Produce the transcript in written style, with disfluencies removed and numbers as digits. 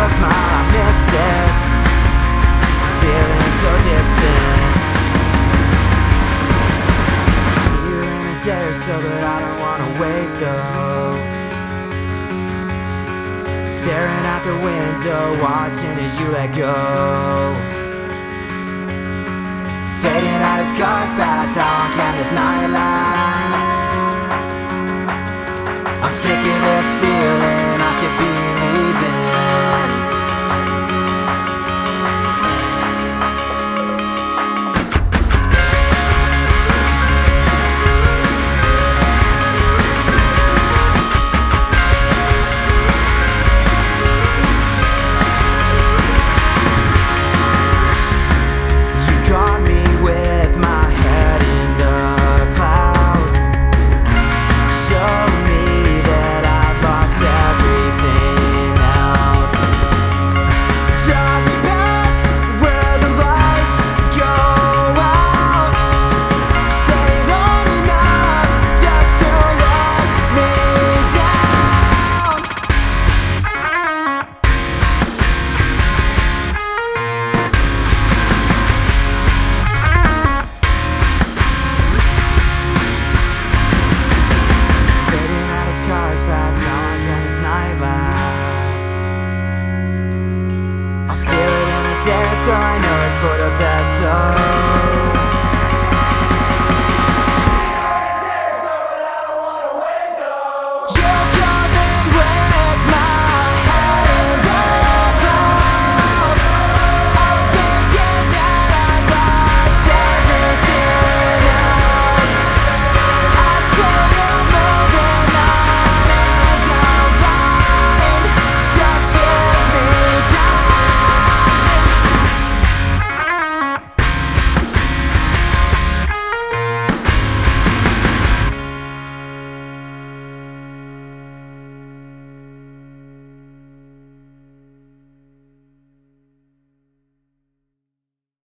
your smile, I miss it. Feeling so distant. See you in a day or so, but I don't wanna wait though. Staring out the window, watching as you let go. Fading out as cars pass, how long can this night last? I'm sick of this feeling, I should be leaving. Cars pass, how long can this night last? I'll feel it in a day, so I know it's for the best. So